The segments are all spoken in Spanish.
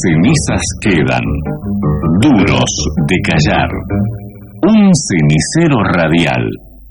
cenizas quedan, duros de callar. Un cenicero radial.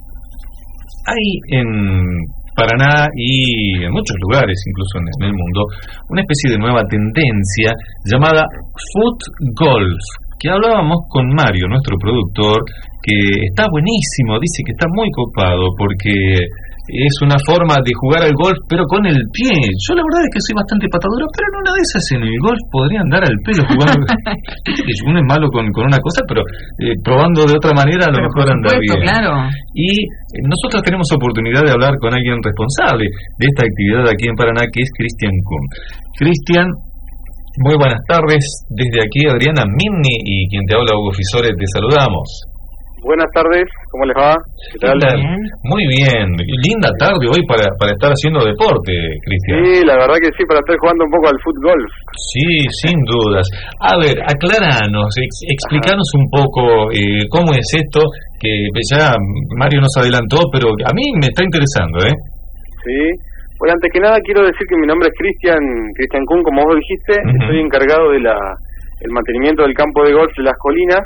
Hay en Paraná y en muchos lugares, incluso en el mundo, una especie de nueva tendencia llamada foot golf, que hablábamos con Mario, nuestro productor, que está buenísimo, dice que está muy copado porque es una forma de jugar al golf pero con el pie. Yo la verdad es que soy bastante patadura, pero en una de esas en el golf podría andar al pelo jugando. Que uno es malo con una cosa, pero probando de otra manera a lo mejor anda bien. Claro. Y nosotros tenemos oportunidad de hablar con alguien responsable de esta actividad aquí en Paraná, que es Cristian Kuhn. Cristian, muy buenas tardes. Desde aquí Adriana Minni y quien te habla, Hugo Fisore, te saludamos. Buenas tardes, ¿cómo les va? ¿Qué tal? Muy bien, linda tarde hoy para estar haciendo deporte, Cristian. Sí, la verdad que sí, para estar jugando un poco al fútbol. Sí, sin dudas. A ver, acláranos, explícanos un poco cómo es esto, que ya Mario nos adelantó, pero a mí me está interesando, ¿eh? Sí, bueno, antes que nada quiero decir que mi nombre es Cristian Kuhn, como vos dijiste. Estoy encargado de el mantenimiento del campo de golf de Las Colinas.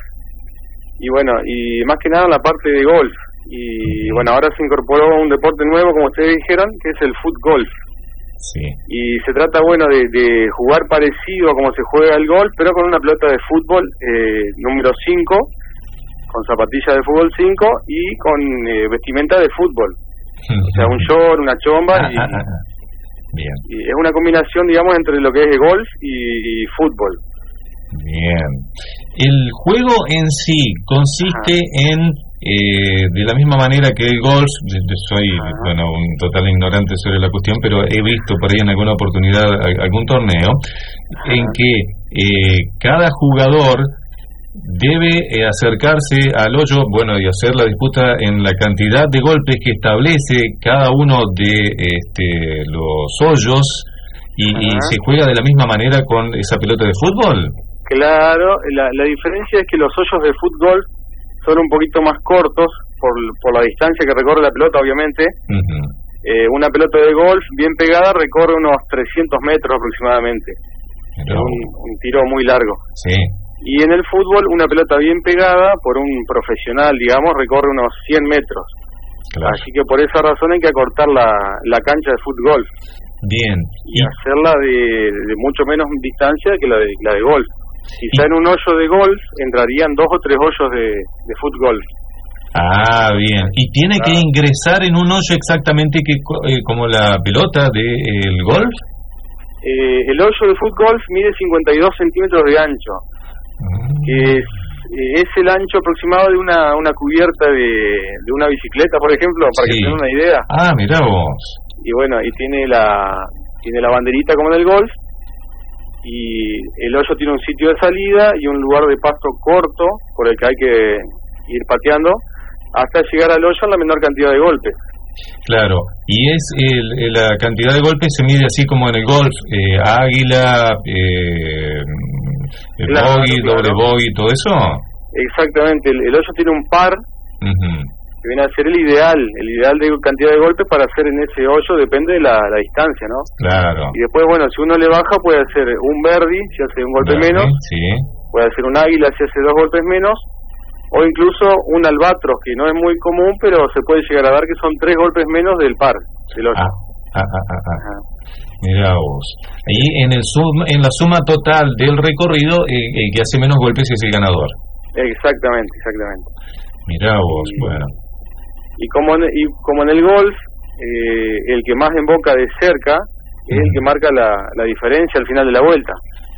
Y bueno, y más que nada en la parte de golf. Y bueno, ahora se incorporó un deporte nuevo, como ustedes dijeron, que es el foot golf. Sí. Y se trata, bueno, de jugar parecido a como se juega el golf, pero con una pelota de fútbol número 5, con zapatillas de fútbol 5 y con vestimenta de fútbol. O sea, un short, una chomba Bien. Y es una combinación, digamos, entre lo que es golf y fútbol. Bien. El juego en sí consiste en, de la misma manera que el golf, soy un total ignorante sobre la cuestión, pero he visto por ahí en alguna oportunidad algún torneo en que cada jugador debe acercarse al hoyo, bueno, y hacer la disputa en la cantidad de golpes que establece cada uno de los hoyos y se juega de la misma manera con esa pelota de fútbol. Claro, la diferencia es que los hoyos de fútbol son un poquito más cortos por la distancia que recorre la pelota, obviamente. Una pelota de golf bien pegada recorre unos 300 metros aproximadamente. Es un tiro muy largo. Sí. Y en el fútbol, una pelota bien pegada por un profesional, digamos, recorre unos 100 metros. Claro. Así que por esa razón hay que acortar la cancha de fútbol. Bien. Y hacerla de mucho menos distancia que la de golf. Quizá en un hoyo de golf entrarían 2 o 3 hoyos de fútbol. Ah, bien. ¿Y tiene que ingresar en un hoyo exactamente como la pelota del golf? El hoyo de fútbol mide 52 centímetros de ancho, que es el ancho aproximado de una cubierta de una bicicleta, por ejemplo, para que tengan una idea. Ah, mirá vos. Y bueno, y tiene la banderita como en el golf. Y el hoyo tiene un sitio de salida y un lugar de pasto corto por el que hay que ir pateando hasta llegar al hoyo en la menor cantidad de golpes. Claro, y es la cantidad de golpes se mide así como en el golf, águila, bogey, doble bogey, todo eso. Exactamente, el hoyo tiene un par que viene a ser el ideal de cantidad de golpes para hacer en ese hoyo, depende de la distancia, ¿no? Claro. Y después, bueno, si uno le baja puede hacer un birdie si hace un golpe menos, puede hacer un águila si hace 2 golpes menos, o incluso un albatros, que no es muy común, pero se puede llegar a dar que son 3 golpes menos del par, del hoyo. Mirá vos. Ahí en la suma total del recorrido, el que hace menos golpes es el ganador. Exactamente. Mirá vos, bueno. Y como en el golf, el que más emboca de cerca es el que marca la diferencia al final de la vuelta.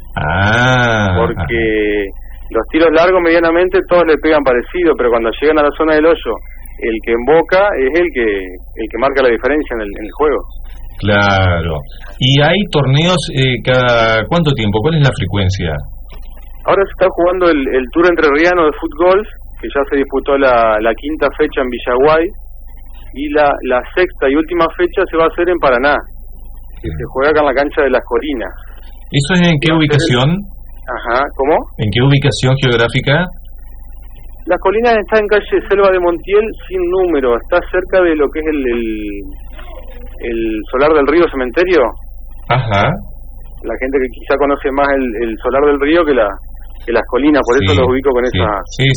Porque los tiros largos medianamente todos le pegan parecido, pero cuando llegan a la zona del hoyo, el que emboca es el que marca la diferencia en el juego. Claro. ¿Y hay torneos cada cuánto tiempo? ¿Cuál es la frecuencia? Ahora se está jugando el Tour Entrerriano de fútbol, que ya se disputó la 5ª fecha en Villaguay, y la 6ª y última fecha se va a hacer en Paraná, que se juega acá en la cancha de Las Colinas. ¿Eso es en qué ubicación? ¿Cómo? ¿En qué ubicación geográfica? Las Colinas está en calle Selva de Montiel sin número, está cerca de lo que es el Solar del Río Cementerio. la gente que quizá conoce más el Solar del Río que las colinas, por eso los ubico con esa. Sí.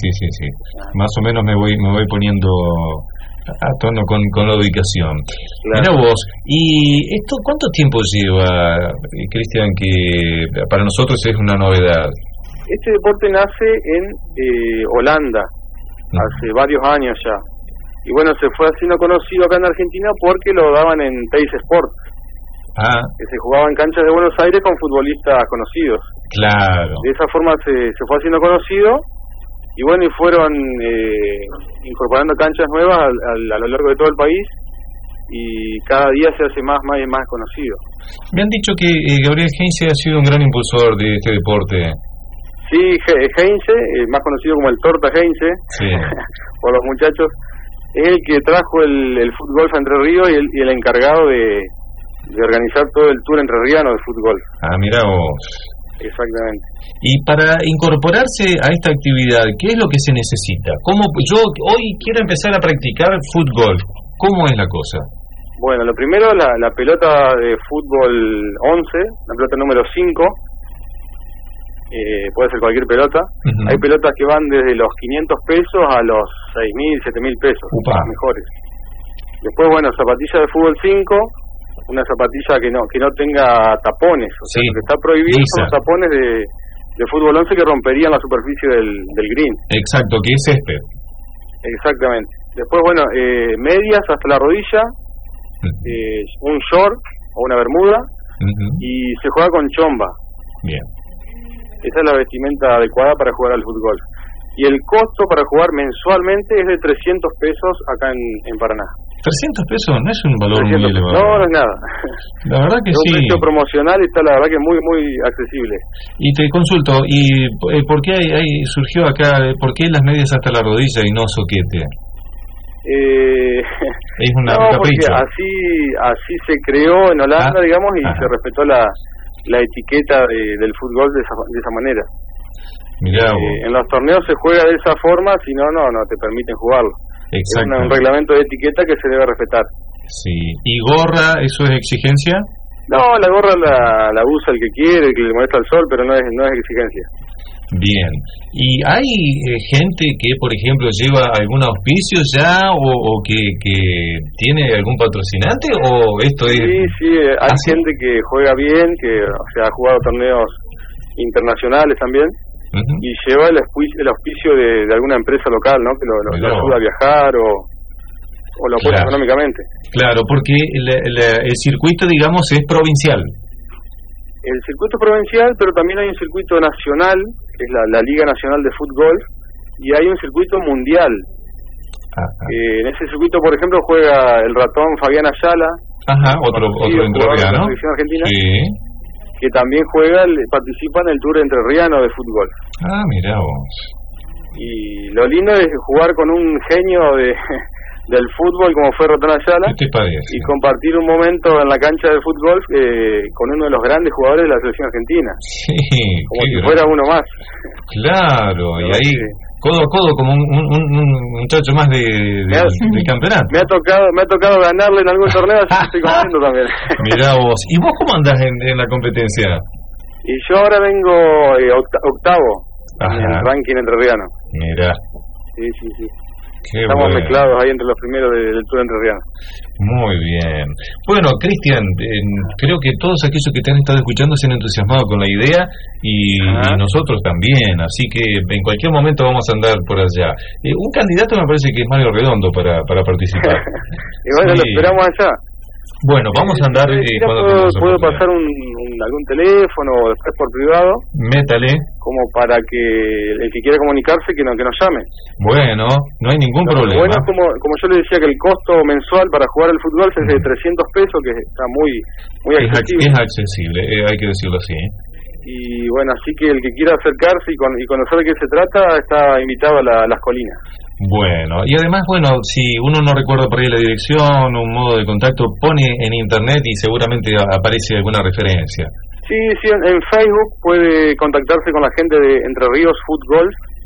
Más o menos me voy poniendo a tono con la ubicación. Claro. Mirá vos, ¿y esto cuánto tiempo lleva, Cristian, que para nosotros es una novedad? Este deporte nace en Holanda, hace varios años ya. Y bueno, se fue haciendo conocido acá en Argentina porque lo daban en Teis Sport. Que se jugaba en canchas de Buenos Aires con futbolistas conocidos. Claro. De esa forma se fue haciendo conocido y bueno, y fueron incorporando canchas nuevas a lo largo de todo el país y cada día se hace más conocido. Me han dicho que Gabriel Heinze ha sido un gran impulsor de este deporte. Sí, Heinze, más conocido como el Torta Heinze, por los muchachos, es el que trajo el fútbol a Entre Ríos y el encargado de organizar todo el tour entrerriano de fútbol. Mirá vos. Exactamente. Y para incorporarse a esta actividad, ¿qué es lo que se necesita? Yo hoy quiero empezar a practicar fútbol. ¿Cómo es la cosa? Bueno, lo primero, la pelota de fútbol 11, la pelota número 5, puede ser cualquier pelota. Hay pelotas que van desde los 500 pesos a los 6.000, 7.000 pesos, las mejores. Después, bueno, zapatilla de fútbol 5, una zapatilla que no tenga tapones, o sea, lo que está prohibido son los tapones de fútbol 11 que romperían la superficie del green. Exacto, que es césped. Exactamente. Después, bueno, medias hasta la rodilla, un short o una bermuda, y se juega con chomba. Bien. Esa es la vestimenta adecuada para jugar al fútbol. Y el costo para jugar mensualmente es de 300 pesos acá en Paraná. 300 pesos no es un valor muy elevado. No es nada. La verdad que es sí. Un precio promocional está la verdad que muy accesible. Y te consulto, ¿y por qué surgió acá, por qué las medias hasta la rodilla y no soquete? Es un capricho. Así se creó en Holanda, digamos, y se respetó la etiqueta del fútbol de esa manera. Mirá en los torneos se juega de esa forma, si no te permiten jugarlo. Es un reglamento de etiqueta que se debe respetar. Sí. ¿Y gorra, eso es exigencia? No, la gorra la usa el que quiere, el que le molesta el sol, pero no es exigencia. Bien. ¿Y hay gente que, por ejemplo, lleva algún auspicio ya o que tiene algún patrocinante o esto es...? Sí, hay gente que juega bien, que ha jugado torneos internacionales también. Y lleva el auspicio de alguna empresa local, ¿no? Que lo ayuda a viajar o lo apoya económicamente. Claro, porque el circuito, digamos, es provincial. El circuito provincial, pero también hay un circuito nacional, que es la Liga Nacional de Fútbol, y hay un circuito mundial. En ese circuito, por ejemplo, juega el ratón Fabián Ayala, otro entrerriano, de la selección argentina. Sí. Que también participa en el Tour Entrerriano de fútbol. Mirá vos. Y lo lindo es jugar con un genio del fútbol como fue Ratón Ayala. ¿Qué te parece? Y compartir un momento en la cancha de fútbol con uno de los grandes jugadores de la selección argentina. Sí, como si fuera uno más. Claro, y ahí codo a codo como un muchacho más del campeonato. Me ha tocado ganarle en algún torneo, así que estoy contento también. Mirá vos. ¿Y vos cómo andás en la competencia? Y yo ahora vengo octavo en el ranking entrerriano. Mirá. Sí. Estamos mezclados ahí entre los primeros del Tour Entrerriano. Muy bien. Bueno, Cristian, creo que todos aquellos que te han estado escuchando se han entusiasmado con la idea y nosotros también, así que en cualquier momento vamos a andar por allá. Un candidato me parece que es Mario Redondo para participar. Y bueno, lo esperamos allá. Bueno, vamos a andar cuando puedo pasar algún teléfono o después por privado. Métale. Como para que el que quiera comunicarse que nos llame. Bueno, no hay ningún problema. Bueno, como yo le decía que el costo mensual para jugar al fútbol es de 300 pesos, que está muy accesible. Es accesible, hay que decirlo así. Y bueno, así que el que quiera acercarse y conocer de qué se trata está invitado a las colinas. Bueno, y además, si uno no recuerda por ahí la dirección, un modo de contacto, pone en internet y seguramente aparece alguna referencia. Sí, en Facebook puede contactarse con la gente de Entre Ríos Fútbol.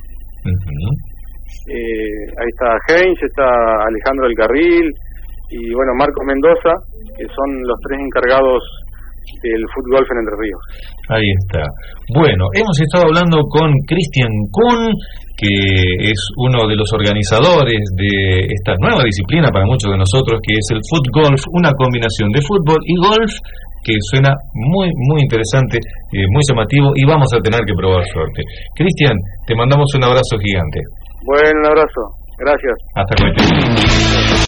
Ahí está Heinz, está Alejandro del Carril y bueno, Marcos Mendoza, que son los tres encargados del fútbol en Entre Ríos. Ahí está. Bueno, hemos estado hablando con Cristian Kuhn, que es uno de los organizadores de esta nueva disciplina para muchos de nosotros, que es el fútbol, una combinación de fútbol y golf, que suena muy interesante, muy llamativo, y vamos a tener que probar suerte. Cristian, te mandamos un abrazo gigante. Bueno, un abrazo. Gracias. Hasta luego.